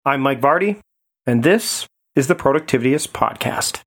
I'm Mike Vardy, and this is the Productivityist Podcast.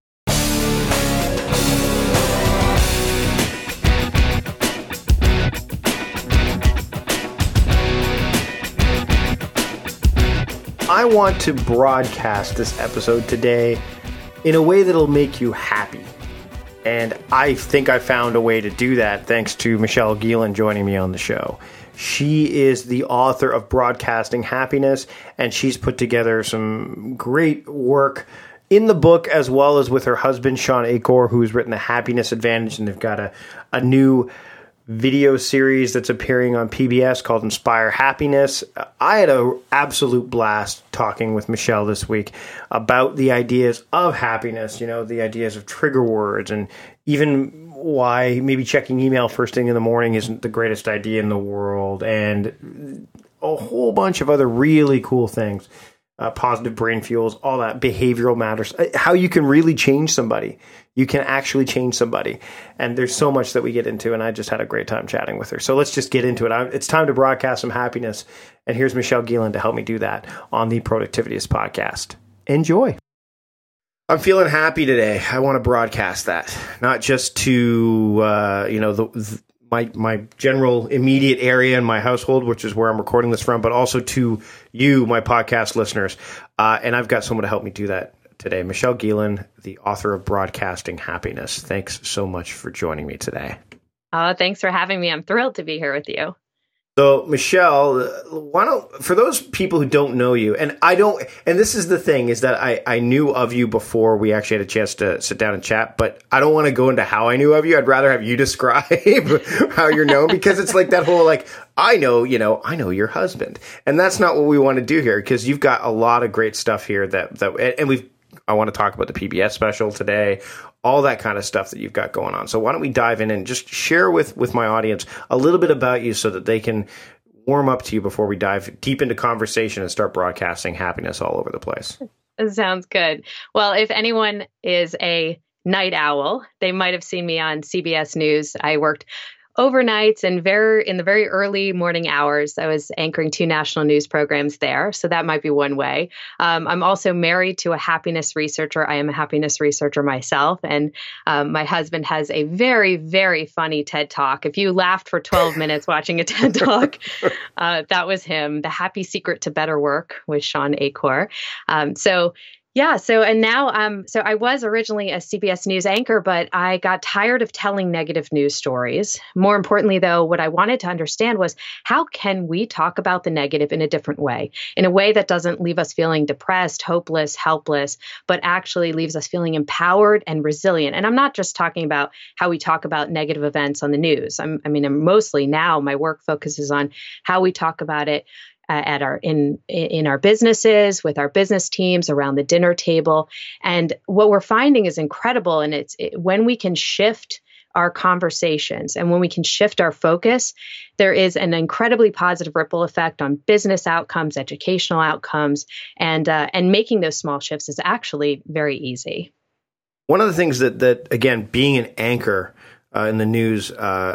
I want to broadcast this episode today in a way that'll make you happy. And I think I found a way to do that thanks to Michelle Gielan joining me on the show. She is the author of Broadcasting Happiness, and she's put together some great work in the book as well as with her husband, Shawn Achor, who's written The Happiness Advantage, and they've got a new video series that's appearing on PBS called Inspire Happiness. I had an absolute blast talking with Michelle this week about the ideas of happiness, the ideas of trigger words, and even why maybe checking email first thing in the morning isn't the greatest idea in the world, and a whole bunch of other really cool things. Positive brain fuels, all that, behavioral matters, how you can really change somebody. You can actually change somebody. And there's so much that we get into, and I just had a great time chatting with her. So let's just get into it. It's time to broadcast some happiness. And here's Michelle Gielan to help me do that on the Productivityist Podcast. Enjoy. I'm feeling happy today. I want to broadcast that, not just to, my general immediate area in my household, which is where I'm recording this from, but also to you, my podcast listeners. And I've got someone to help me do that today. Michelle Gielan, the author of Broadcasting Happiness. Thanks so much for joining me today. Thanks for having me. I'm thrilled to be here with you. So, Michelle, for those people who don't know you, and this is the thing, is that I knew of you before we actually had a chance to sit down and chat, but I don't want to go into how I knew of you. I'd rather have you describe how you're known, because it's like that whole, I know your husband. And that's not what we want to do here, because you've got a lot of great stuff here I want to talk about the PBS special today, all that kind of stuff that you've got going on. So why don't we dive in and just share with my audience a little bit about you so that they can warm up to you before we dive deep into conversation and start broadcasting happiness all over the place. Sounds good. Well, if anyone is a night owl, they might have seen me on CBS News. I worked overnights and in the very early morning hours. I was anchoring 2 national news programs there. So that might be one way. I'm also married to a happiness researcher. I am a happiness researcher myself. And my husband has a very, very funny TED Talk. If you laughed for 12 minutes watching a TED Talk, that was him. The Happy Secret to Better Work with Shawn Achor. So I was originally a CBS News anchor, but I got tired of telling negative news stories. More importantly, though, what I wanted to understand was, how can we talk about the negative in a different way, in a way that doesn't leave us feeling depressed, hopeless, helpless, but actually leaves us feeling empowered and resilient. And I'm not just talking about how we talk about negative events on the news. I'm mostly now my work focuses on how we talk about it in our businesses, with our business teams, around the dinner table. And what we're finding is incredible. And when we can shift our conversations and when we can shift our focus, there is an incredibly positive ripple effect on business outcomes, educational outcomes, and making those small shifts is actually very easy. One of the things that again, being an anchor in the news,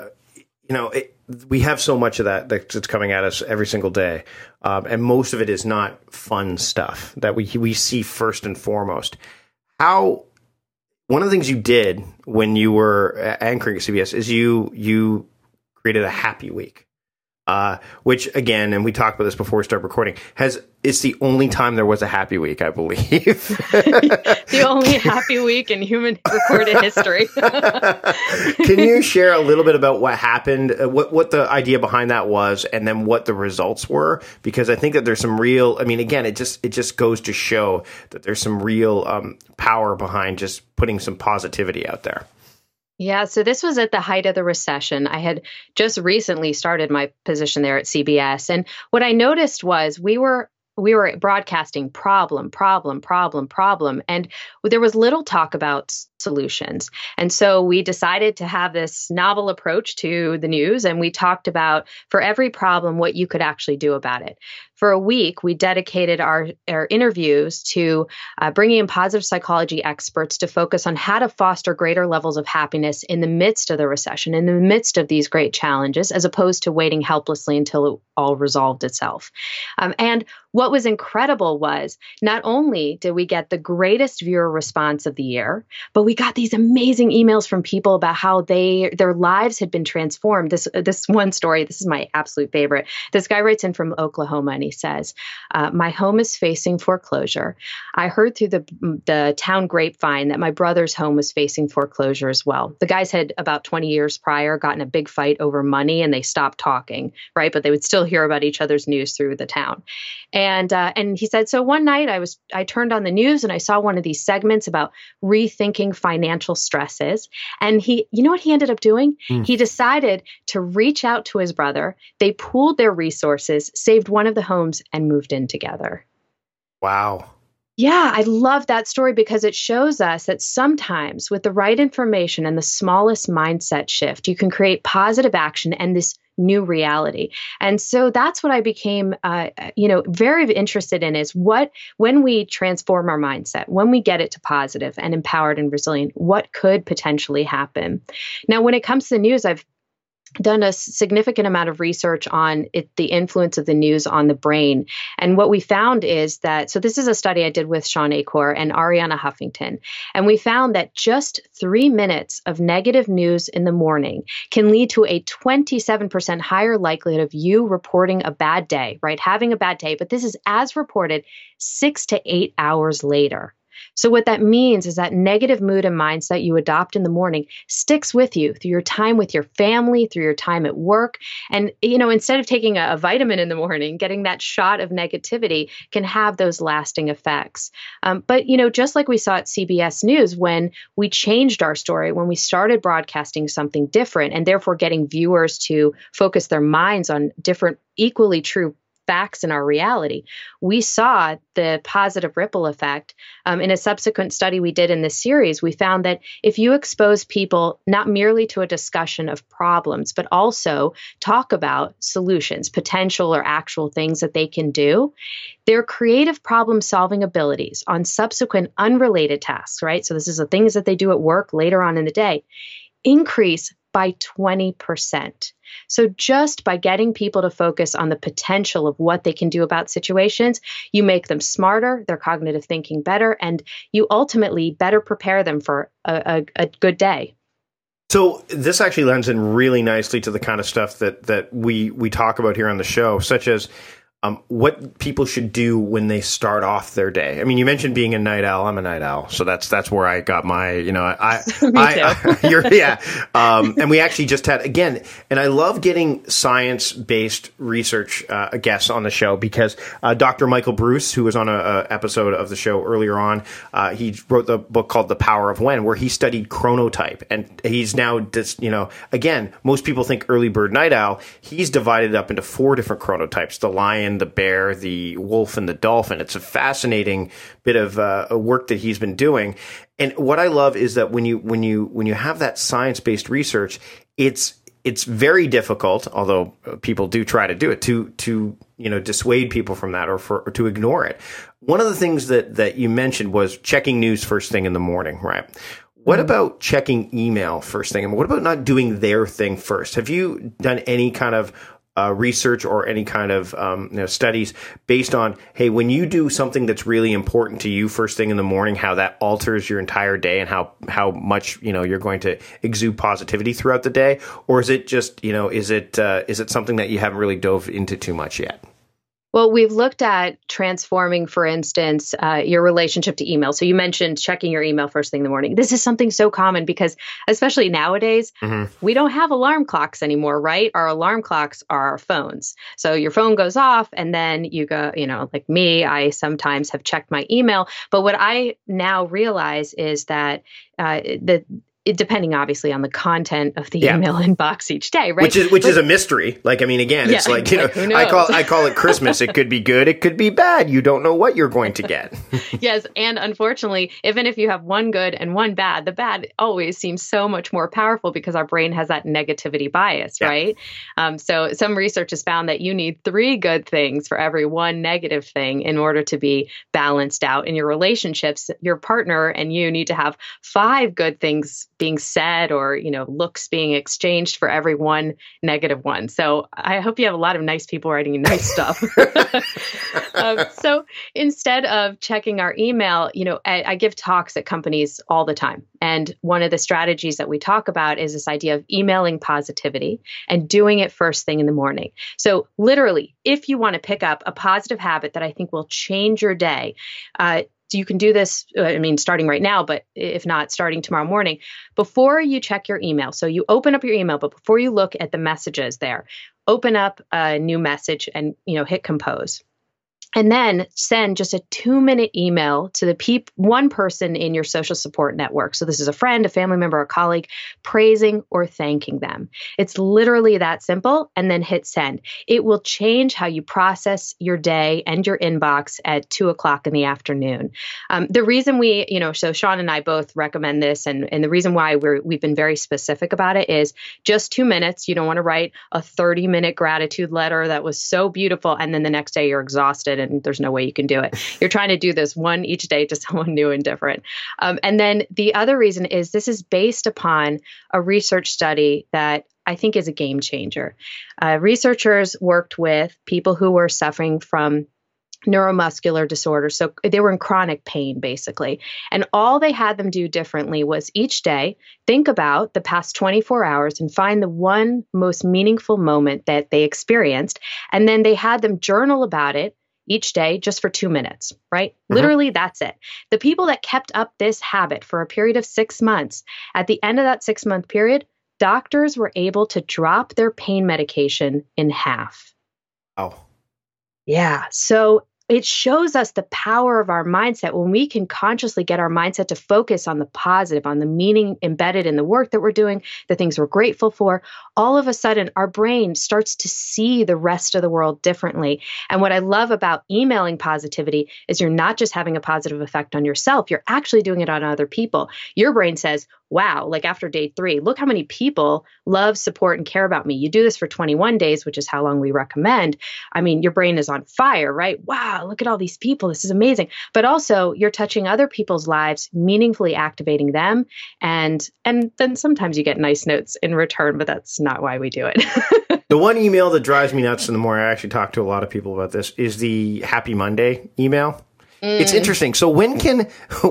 we have so much of that's coming at us every single day. And most of it is not fun stuff that we see first and foremost. One of the things you did when you were anchoring at CBS is you created a happy week. Which again, and we talked about this before we start recording, it's the only time there was a happy week, I believe. The only happy week in human recorded history. Can you share a little bit about what happened, what the idea behind that was, and then what the results were? Because I think that there's some real, again, it just goes to show that there's some real power behind just putting some positivity out there. Yeah, so this was at the height of the recession. I had just recently started my position there at CBS. And what I noticed was we were broadcasting problem. And there was little talk about solutions. And so we decided to have this novel approach to the news, and we talked about, for every problem, what you could actually do about it. For a week, we dedicated our interviews to bringing in positive psychology experts to focus on how to foster greater levels of happiness in the midst of the recession, in the midst of these great challenges, as opposed to waiting helplessly until it all resolved itself. And what was incredible was not only did we get the greatest viewer response of the year, but we got these amazing emails from people about how their lives had been transformed. This one story, this is my absolute favorite. This guy writes in from Oklahoma, and he says, my home is facing foreclosure. I heard through the town grapevine that my brother's home was facing foreclosure as well. The guys had about 20 years prior gotten a big fight over money, and they stopped talking, right? But they would still hear about each other's news through the town. And he said, so one night I turned on the news and I saw one of these segments about rethinking financial stresses. And you know what he ended up doing? He decided to reach out to his brother. They pooled their resources, saved one of the homes, and moved in together. Wow. Yeah, I love that story because it shows us that sometimes with the right information and the smallest mindset shift, you can create positive action and this new reality. And so that's what I became, very interested in, is when we transform our mindset, when we get it to positive and empowered and resilient, what could potentially happen? Now, when it comes to the news, I've done a significant amount of research on the influence of the news on the brain. And what we found is that, so this is a study I did with Sean Achor and Ariana Huffington, and we found that just 3 minutes of negative news in the morning can lead to a 27% higher likelihood of you reporting a bad day, right? Having a bad day, but this is as reported 6 to 8 hours later. So what that means is that negative mood and mindset you adopt in the morning sticks with you through your time with your family, through your time at work. And, instead of taking a vitamin in the morning, getting that shot of negativity can have those lasting effects. But just like we saw at CBS News, when we changed our story, when we started broadcasting something different, and therefore getting viewers to focus their minds on different, equally true facts in our reality, we saw the positive ripple effect. In a subsequent study we did in this series, we found that if you expose people not merely to a discussion of problems, but also talk about solutions, potential or actual things that they can do, their creative problem-solving abilities on subsequent unrelated tasks, right? So this is the things that they do at work later on in the day, increase by 20%. So just by getting people to focus on the potential of what they can do about situations, you make them smarter, their cognitive thinking better, and you ultimately better prepare them for a good day. So this actually lends in really nicely to the kind of stuff that we talk about here on the show, such as what people should do when they start off their day. I mean, you mentioned being a night owl. I'm a night owl, so that's where I got my, and we actually just had, again, and I love getting science-based research guests on the show because Dr. Michael Bruce, who was on a episode of the show earlier on, he wrote the book called The Power of When, where he studied chronotype, and he's now just, again, most people think early bird night owl. He's divided it up into 4 different chronotypes: the lion, the bear, the wolf, and the dolphin. It's a fascinating bit of work that he's been doing. And what I love is that when you have that science-based research, it's very difficult, although people do try to do it, to dissuade people from that or to ignore it. One of the things that you mentioned was checking news first thing in the morning, right? What about checking email first thing? And what about not doing their thing first? Have you done any kind of research or any kind of studies based on, hey, when you do something that's really important to you first thing in the morning, how that alters your entire day and how much you're going to exude positivity throughout the day? Or is it just is it something that you haven't really dove into too much yet? Well, we've looked at transforming, for instance, your relationship to email. So you mentioned checking your email first thing in the morning. This is something so common because, especially nowadays, we don't have alarm clocks anymore, right? Our alarm clocks are our phones. So your phone goes off and then you go, like me, I sometimes have checked my email. But what I now realize is that depending obviously on the content of the email inbox each day, right? Which is a mystery. Like, I mean, again, it's like, I call it Christmas. It could be good. It could be bad. You don't know what you're going to get. Yes. And unfortunately, even if you have one good and one bad, the bad always seems so much more powerful because our brain has that negativity bias, right? So some research has found that you need 3 good things for every 1 negative thing in order to be balanced out in your relationships. Your partner and you need to have 5 good things being said or, looks being exchanged for every 1 negative one. So I hope you have a lot of nice people writing you nice stuff. So instead of checking our email, I give talks at companies all the time. And one of the strategies that we talk about is this idea of emailing positivity and doing it first thing in the morning. So literally, if you want to pick up a positive habit that I think will change your day, so you can do this, starting right now, but if not, starting tomorrow morning, before you check your email. So you open up your email, but before you look at the messages there, open up a new message and, hit compose. And then send just a 2-minute email to the one person in your social support network. So this is a friend, a family member, a colleague, praising or thanking them. It's literally that simple. And then hit send. It will change how you process your day and your inbox at 2:00 in the afternoon. The reason so Sean and I both recommend this, and the reason why we've been very specific about it is just 2 minutes. You don't want to write a 30-minute gratitude letter that was so beautiful, and then the next day you're exhausted and there's no way you can do it. You're trying to do this one each day to someone new and different. And then the other reason is this is based upon a research study that I think is a game changer. Researchers worked with people who were suffering from neuromuscular disorders. So they were in chronic pain, basically. And all they had them do differently was each day think about the past 24 hours and find the one most meaningful moment that they experienced. And then they had them journal about it each day just for 2 minutes, right? Mm-hmm. Literally, that's it. The people that kept up this habit for a period of 6 months, at the end of that 6-month period, doctors were able to drop their pain medication in half. Oh. Yeah. So it shows us the power of our mindset when we can consciously get our mindset to focus on the positive, on the meaning embedded in the work that we're doing, the things we're grateful for. All of a sudden, our brain starts to see the rest of the world differently. And what I love about emailing positivity is you're not just having a positive effect on yourself, you're actually doing it on other people. Your brain says, wow, like after day 3, look how many people love, support, and care about me. You do this for 21 days, which is how long we recommend. I mean, your brain is on fire, right? Wow, look at all these people. This is amazing. But also you're touching other people's lives, meaningfully activating them. And then sometimes you get nice notes in return, but that's not why we do it. The one email that drives me nuts in the morning, I actually talk to a lot of people about this, is the Happy Monday email. It's interesting. So when can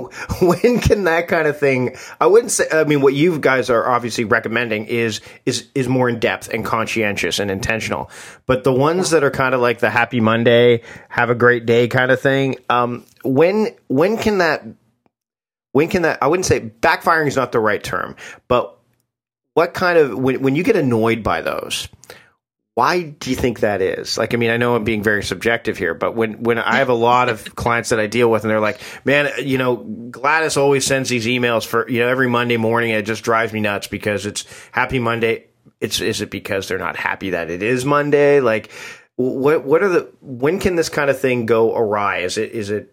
that kind of thing, I wouldn't say, I mean, what you guys are obviously recommending is more in depth and conscientious and intentional. But the ones that are kind of like the Happy Monday, have a great day kind of thing, when can that, I wouldn't say backfiring is not the right term, but what kind of, when you get annoyed by those, why do you think that is? Like, I mean, I know I'm being very subjective here, but when I have a lot of clients that I deal with and they're like, man, Gladys always sends these emails for, every Monday morning, and it just drives me nuts because it's Happy Monday. Is it because they're not happy that it is Monday? Like, when can this kind of thing go awry? Is it,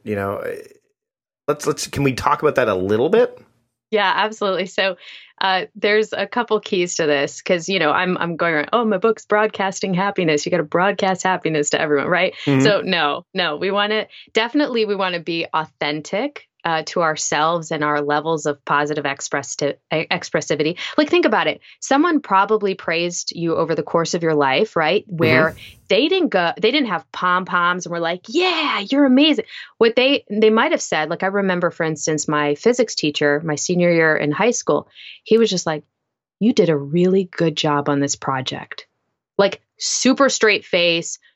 can we talk about that a little bit? Yeah, absolutely. So there's a couple keys to this because, I'm going around, my book's broadcasting happiness. You got to broadcast happiness to everyone, right? Mm-hmm. So no, we want to be authentic to ourselves and our levels of positive expressivity. Like, think about it. Someone probably praised you over the course of your life, right? Where they didn't have pom-poms and were like, yeah, you're amazing. What they might have said, like, I remember, for instance, my physics teacher, my senior year in high school, he was just like, you did a really good job on this project. Like, super straight face,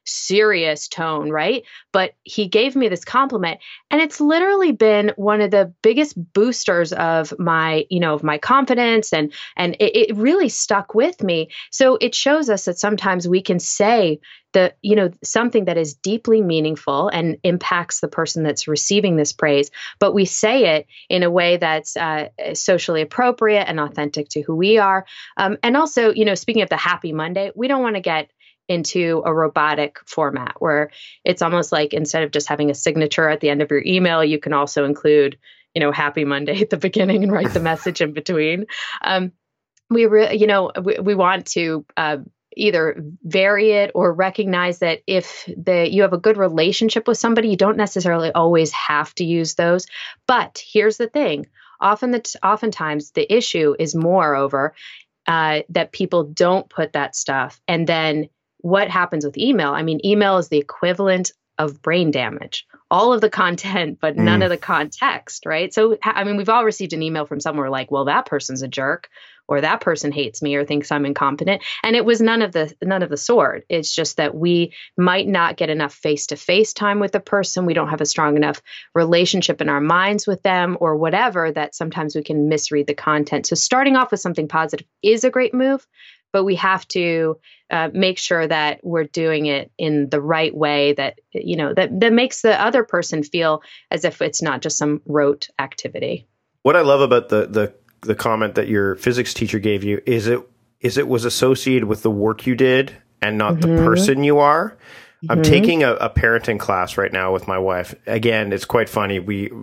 serious tone, right? But he gave me this compliment, and it's literally been one of the biggest boosters of my, of my confidence, and it really stuck with me. So it shows us that sometimes we can say something that is deeply meaningful and impacts the person that's receiving this praise, but we say it in a way that's socially appropriate and authentic to who we are. And also, speaking of the Happy Monday, we don't want to get into a robotic format where it's almost like instead of just having a signature at the end of your email, you can also include, Happy Monday at the beginning and write the message in between. We want to either vary it or recognize that if you have a good relationship with somebody, you don't necessarily always have to use those. But here's the thing. Oftentimes the issue is moreover that people don't put that stuff. And then what happens with email? I mean, email is the equivalent of brain damage. All of the content, but none of the context, right? So, I mean, we've all received an email from somewhere like, well, that person's a jerk, or that person hates me or thinks I'm incompetent. And it was none of the sort. It's just that we might not get enough face-to-face time with the person. We don't have a strong enough relationship in our minds with them or whatever, that sometimes we can misread the content. So starting off with something positive is a great move, but we have to make sure that we're doing it in the right way that, that makes the other person feel as if it's not just some rote activity. What I love about the comment that your physics teacher gave you is it was associated with the work you did and not the person you are. I'm taking a parenting class right now with my wife. Again, it's quite funny.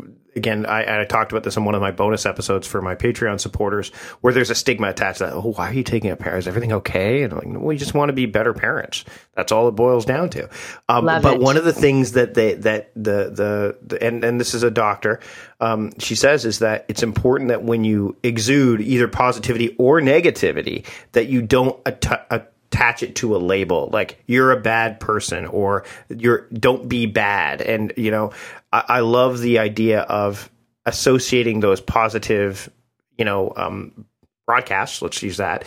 I talked about this in one of my bonus episodes for my Patreon supporters, where there's a stigma attached to that. Oh, why are you taking a parent? Is everything okay? And I'm like, we just want to be better parents. That's all it boils down to. But one of the things that and this is a doctor, she says, is that it's important that when you exude either positivity or negativity, that you don't attach it to a label, like you're a bad person or don't be bad. And, I love the idea of associating those positive, broadcasts, let's use that,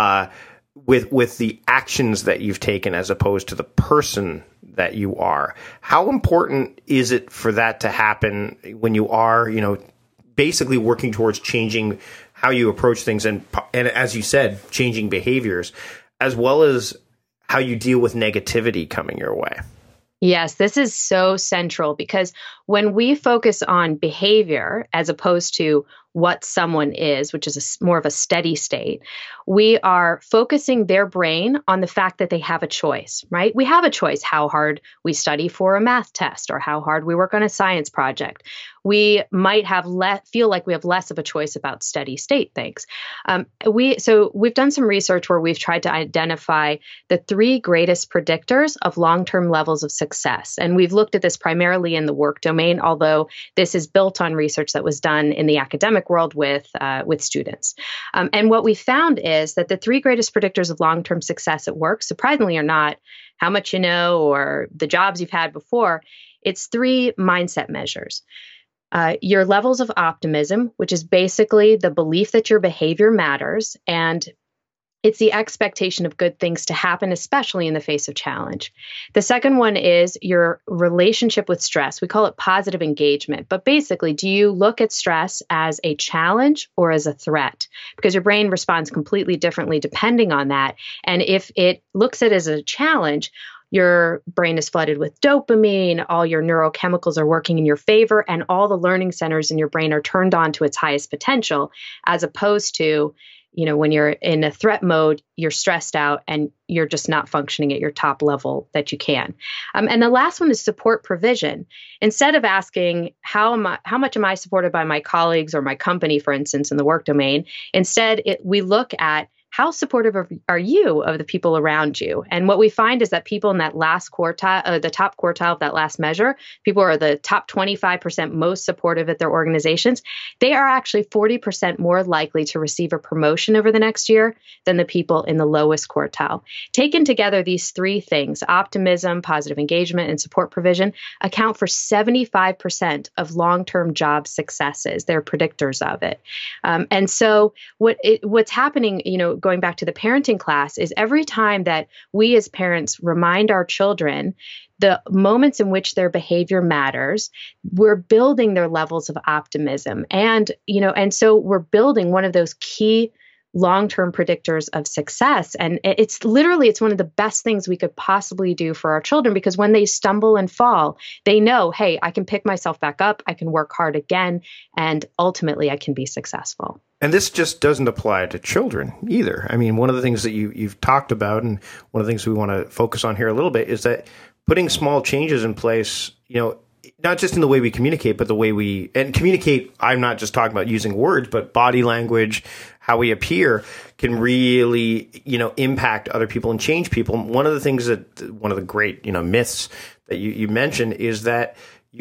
with the actions that you've taken as opposed to the person that you are. How important is it for that to happen when you are, basically working towards changing how you approach things and as you said, changing behaviors, as well as how you deal with negativity coming your way? Yes, this is so central, because when we focus on behavior as opposed to what someone is, which is more of a steady state, we are focusing their brain on the fact that they have a choice, right? We have a choice how hard we study for a math test or how hard we work on a science project. We might feel like we have less of a choice about steady state things. We've done some research where we've tried to identify the 3 greatest predictors of long-term levels of success. And we've looked at this primarily in the work domain, although this is built on research that was done in the academic world with students. And what we found is that the 3 greatest predictors of long-term success at work, surprisingly, are not how much you know or the jobs you've had before. It's 3 mindset measures. Your levels of optimism, which is basically the belief that your behavior matters, and it's the expectation of good things to happen, especially in the face of challenge. The second one is your relationship with stress. We call it positive engagement. But basically, do you look at stress as a challenge or as a threat? Because your brain responds completely differently depending on that. And if it looks at it as a challenge, your brain is flooded with dopamine, all your neurochemicals are working in your favor, and all the learning centers in your brain are turned on to its highest potential, as opposed to, when you're in a threat mode, you're stressed out and you're just not functioning at your top level that you can. And the last one is support provision. Instead of asking, how much am I supported by my colleagues or my company, for instance, in the work domain, instead we look at, how supportive are you of the people around you? And what we find is that people in that last quartile, the top quartile of that last measure, people who are the top 25% most supportive at their organizations, they are actually 40% more likely to receive a promotion over the next year than the people in the lowest quartile. Taken together, these 3 things, optimism, positive engagement, and support provision, account for 75% of long-term job successes. They're predictors of it. And so what's happening, going going back to the parenting class, is every time that we as parents remind our children the moments in which their behavior matters, we're building their levels of optimism. And so we're building one of those key long-term predictors of success. And it's one of the best things we could possibly do for our children, because when they stumble and fall, they know, hey, I can pick myself back up, I can work hard again, and ultimately I can be successful. And this just doesn't apply to children either. I mean, one of the things that you've talked about, and one of the things we want to focus on here a little bit, is that putting small changes in place, not just in the way we communicate, but the way we communicate. I'm not just talking about using words, but body language, how we appear can really, impact other people and change people. One of the things one of the great, myths that you mentioned is that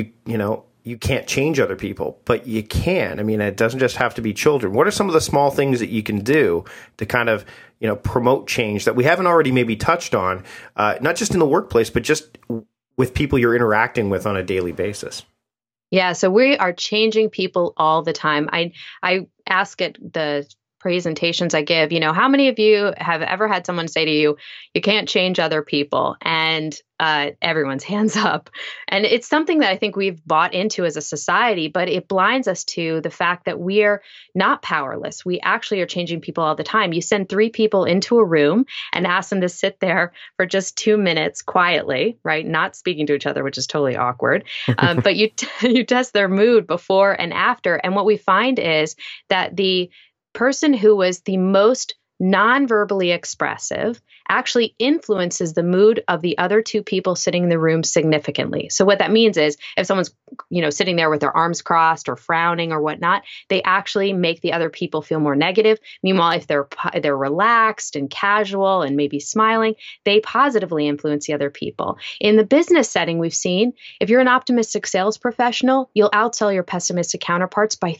you can't change other people, but you can. I mean, it doesn't just have to be children. What are some of the small things that you can do to kind of, promote change that we haven't already maybe touched on, not just in the workplace, but just with people you're interacting with on a daily basis? Yeah, so we are changing people all the time. I ask at the presentations I give, how many of you have ever had someone say to you, you can't change other people? And everyone's hands up. And it's something that I think we've bought into as a society, but it blinds us to the fact that we are not powerless. We actually are changing people all the time. You send 3 people into a room and ask them to sit there for just 2 minutes quietly, right? Not speaking to each other, which is totally awkward. But you test their mood before and after. And what we find is that the person who was the most non-verbally expressive actually influences the mood of the other 2 people sitting in the room significantly. So what that means is if someone's, sitting there with their arms crossed or frowning or whatnot, they actually make the other people feel more negative. Meanwhile, if they're relaxed and casual and maybe smiling, they positively influence the other people. In the business setting, we've seen if you're an optimistic sales professional, you'll outsell your pessimistic counterparts by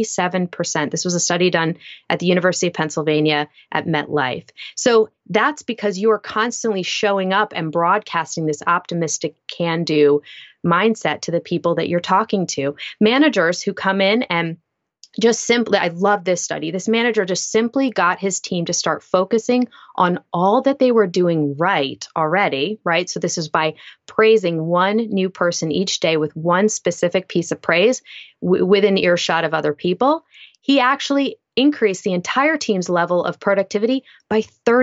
37%. This was a study done at the University of Pennsylvania at MetLife. So that's because you are constantly showing up and broadcasting this optimistic can-do mindset to the people that you're talking to. Managers who come in and just simply, I love this study. This manager just simply got his team to start focusing on all that they were doing right already, right? So this is by praising one new person each day with one specific piece of praise within earshot of other people. He actually increased the entire team's level of productivity by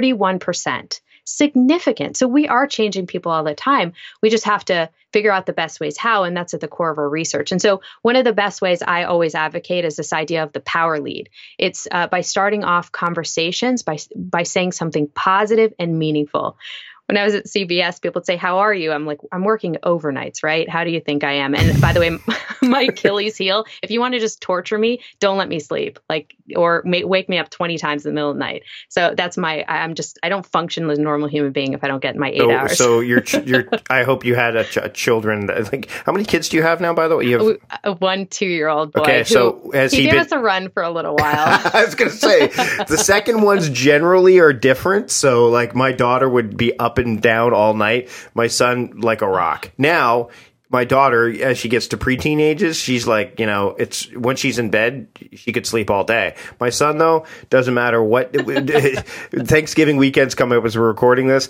31%. Significant. So we are changing people all the time. We just have to figure out the best ways how, and that's at the core of our research. And so one of the best ways I always advocate is this idea of the power lead. It's by starting off conversations by saying something positive and meaningful. When I was at CBS, people would say, how are you? I'm like, I'm working overnights, right? How do you think I am? And by the way, my Achilles heel, if you want to just torture me, don't let me sleep, or wake me up 20 times in the middle of the night. So that's I don't function as a normal human being if I don't get my 8 hours. So I hope you had children. How many kids do you have now, by the way? You have a 1-2-year-old boy. Okay, so has he gave us a run for a little while. I was going to say, the second ones generally are different. So my daughter would be up and down all night. My son, like a rock. Now, my daughter, as she gets to preteen ages, she's it's when she's in bed, she could sleep all day. My son, though, doesn't matter what. Thanksgiving weekend's coming up as we're recording this.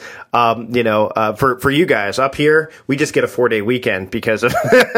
For you guys up here, we just get a 4-day weekend because of,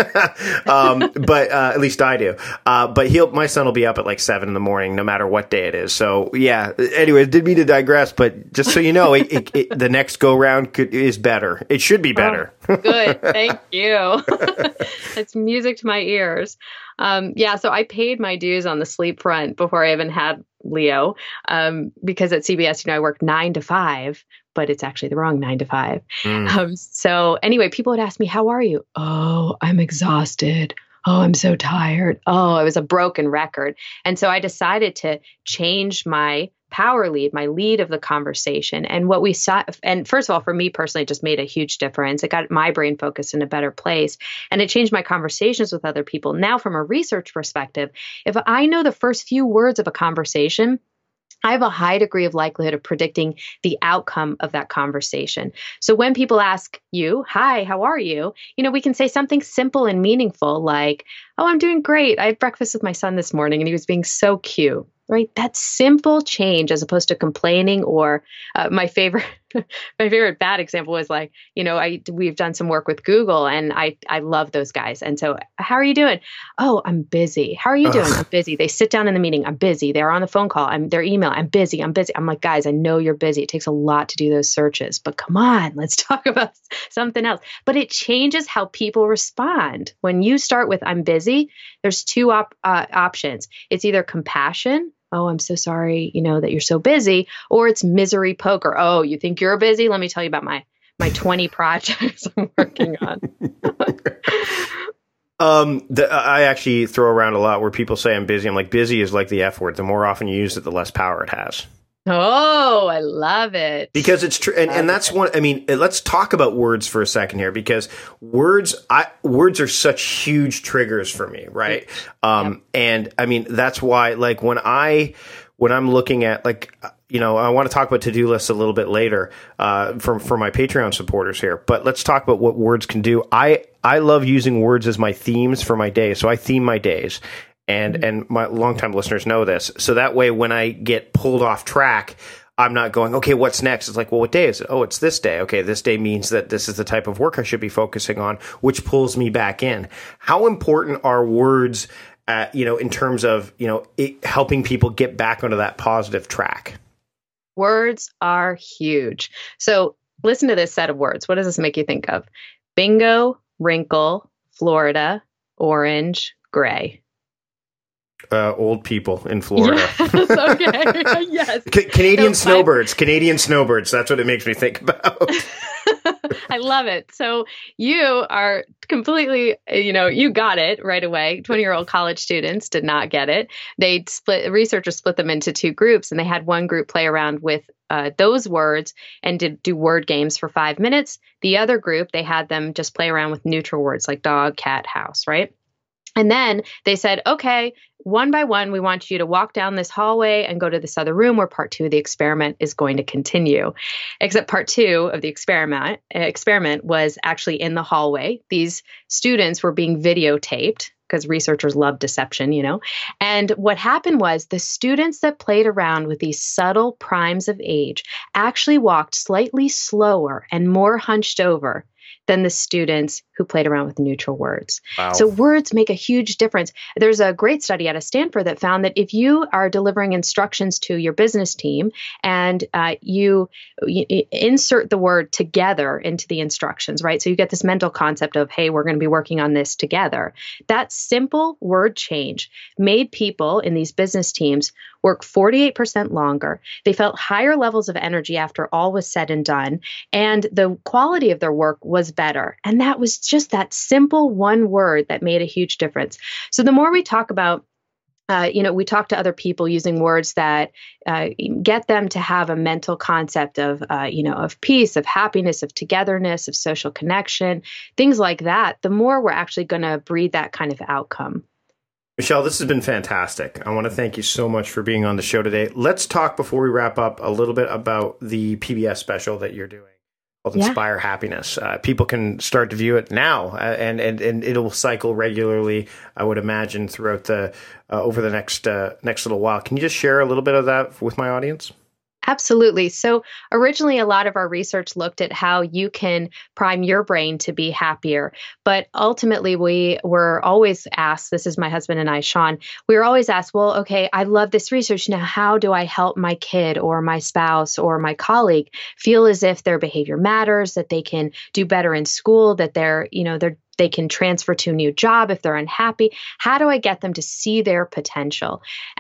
but at least I do. But my son will be up at 7 a.m, no matter what day it is. So yeah. Anyway, didn't mean to digress, but just so you know, the next go round is better. It should be better. Oh, good, thank you. It's music to my ears. So I paid my dues on the sleep front before I even had Leo, because at CBS, I work 9 to 5, but it's actually the wrong 9 to 5. So anyway, people would ask me, how are you? Oh, I'm exhausted. Oh, I'm so tired. Oh, it was a broken record. And so I decided to change my power lead, my lead of the conversation. And what we saw, and first of all, for me personally, it just made a huge difference. It got my brain focused in a better place, and it changed my conversations with other people. Now, from a research perspective, if I know the first few words of a conversation, I have a high degree of likelihood of predicting the outcome of that conversation. So when people ask you, hi, how are you? We can say something simple and meaningful like, oh, I'm doing great. I had breakfast with my son this morning and he was being so cute. right? That simple change, as opposed to complaining, or my favorite, my favorite bad example was like, we've done some work with Google, and I love those guys. And so, how are you doing? Oh, I'm busy. How are you doing? I'm busy. They sit down in the meeting. I'm busy. They're on the phone call. Their email. I'm busy. I'm busy. I'm like, guys, I know you're busy. It takes a lot to do those searches, but come on, let's talk about something else. But it changes how people respond. When you start with I'm busy, there's two options. It's either compassion. Oh, I'm so sorry, that you're so busy. Or it's misery poker. Oh, you think you're busy? Let me tell you about my 20 projects I'm working on. I actually throw around a lot where people say I'm busy. I'm like, busy is like the F word. The more often you use it, the less power it has. Oh, I love it. Because it's true. And that's one, let's talk about words for a second here, because words are such huge triggers for me. Right. Yep. And that's why, like, when I'm looking at, like, I want to talk about to-do lists a little bit later, for my Patreon supporters here, but let's talk about what words can do. I love using words as my themes for my day. So I theme my days. And my longtime listeners know this. So that way, when I get pulled off track, I'm not going, okay, what's next? It's like, well, what day is it? Oh, it's this day. Okay, this day means that this is the type of work I should be focusing on, which pulls me back in. How important are words, in terms of, helping people get back onto that positive track? Words are huge. So listen to this set of words. What does this make you think of? Bingo, wrinkle, Florida, orange, gray. Old people in Florida. Yes, okay. Yes. Canadian snowbirds. Canadian snowbirds. That's what it makes me think about. I love it. So you are completely, you got it right away. 20-year-old college students did not get it. Researchers split them into two groups, and they had one group play around with those words and do word games for 5 minutes. The other group, they had them just play around with neutral words like dog, cat, house, right? And then they said, okay, one by one, we want you to walk down this hallway and go to this other room where part 2 of the experiment is going to continue. Except part 2 of the experiment was actually in the hallway. These students were being videotaped because researchers love deception, And what happened was the students that played around with these subtle primes of age actually walked slightly slower and more hunched over than the students who played around with neutral words. Wow. So words make a huge difference. There's a great study out of Stanford that found that if you are delivering instructions to your business team and you insert the word together into the instructions, right? So you get this mental concept of, hey, we're going to be working on this together. That simple word change made people in these business teams work 48% longer. They felt higher levels of energy after all was said and done, and the quality of their work was better. And that was just that simple one word that made a huge difference. So the more we talk about, we talk to other people using words that get them to have a mental concept of, of peace, of happiness, of togetherness, of social connection, things like that, the more we're actually going to breed that kind of outcome. Michelle, this has been fantastic. I want to thank you so much for being on the show today. Let's talk, before we wrap up, a little bit about the PBS special that you're doing called Inspire Happiness. People can start to view it now, and it'll cycle regularly, I would imagine, throughout the over the next little while. Can you just share a little bit of that with my audience? Absolutely. So originally, a lot of our research looked at how you can prime your brain to be happier. But ultimately, we were always asked, this is my husband and I, Sean, we were always asked, well, okay, I love this research. Now, how do I help my kid or my spouse or my colleague feel as if their behavior matters, that they can do better in school, that they can transfer to a new job if they're unhappy? How do I get them to see their potential?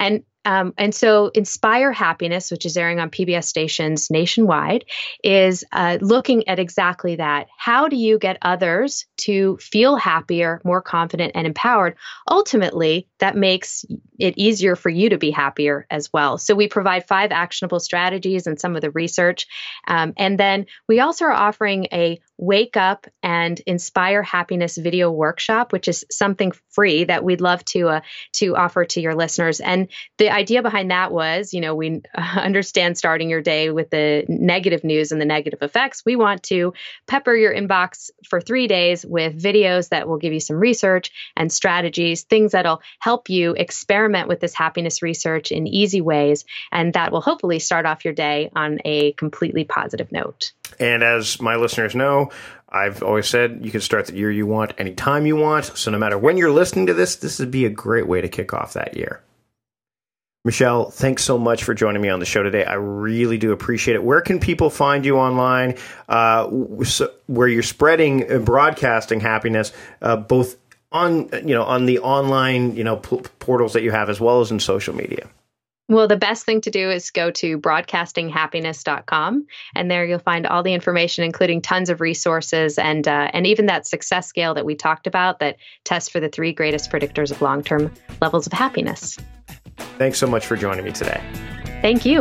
And so Inspire Happiness, which is airing on PBS stations nationwide, is looking at exactly that. How do you get others to feel happier, more confident, and empowered? Ultimately, that makes it easier for you to be happier as well. So we provide 5 actionable strategies and some of the research. And then we also are offering a Wake Up and Inspire Happiness video workshop, which is something free that we'd love to offer to your listeners. And the idea behind that was, we understand starting your day with the negative news and the negative effects. We want to pepper your inbox for 3 days with videos that will give you some research and strategies, things that'll help you experiment experiment with this happiness research in easy ways, and that will hopefully start off your day on a completely positive note. And as my listeners know, I've always said you can start the year you want anytime you want. So no matter when you're listening to this would be a great way to kick off that year. Michelle, thanks so much for joining me on the show today. I really do appreciate it. Where can people find you online, where you're spreading and broadcasting happiness, both on the online, portals that you have, as well as in social media? Well, the best thing to do is go to broadcastinghappiness.com, and there you'll find all the information, including tons of resources and even that success scale that we talked about that tests for the 3 greatest predictors of long-term levels of happiness. Thanks so much for joining me today. Thank you.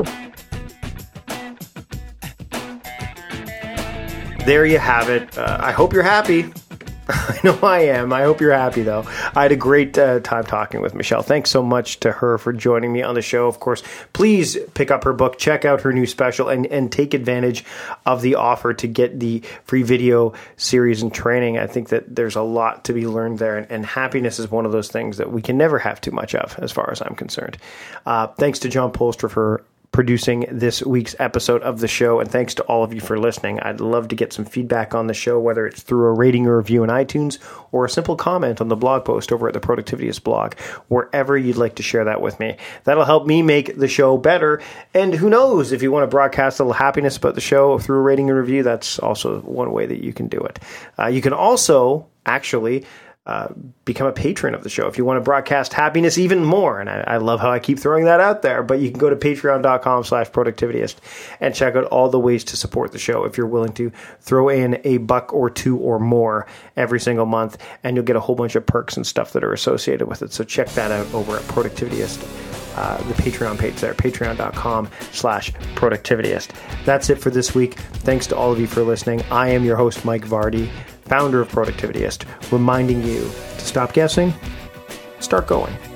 There you have it. I hope you're happy. I know I am. I hope you're happy, though. I had a great time talking with Michelle. Thanks so much to her for joining me on the show. Of course, please pick up her book, check out her new special, and take advantage of the offer to get the free video series and training. I think that there's a lot to be learned there, and happiness is one of those things that we can never have too much of, as far as I'm concerned. Thanks to John Polstra for producing this week's episode of the show, and thanks to all of you for listening. I'd love to get some feedback on the show, whether it's through a rating or review in iTunes or a simple comment on the blog post over at the Productivityist blog, wherever you'd like to share that with me. That'll help me make the show better, and who knows, if you want to broadcast a little happiness about the show through a rating and review, that's also one way that you can do it. You can also actually become a patron of the show if you want to broadcast happiness even more. And I love how I keep throwing that out there, but you can go to patreon.com/productivityist and check out all the ways to support the show if you're willing to throw in $1 or $2 or more every single month, and you'll get a whole bunch of perks and stuff that are associated with it. So check that out over at Productivityist, the Patreon page there, patreon.com/productivityist. That's it for this week. Thanks to all of you for listening. I am your host, Mike Vardy, founder of Productivityist, reminding you to stop guessing, start going.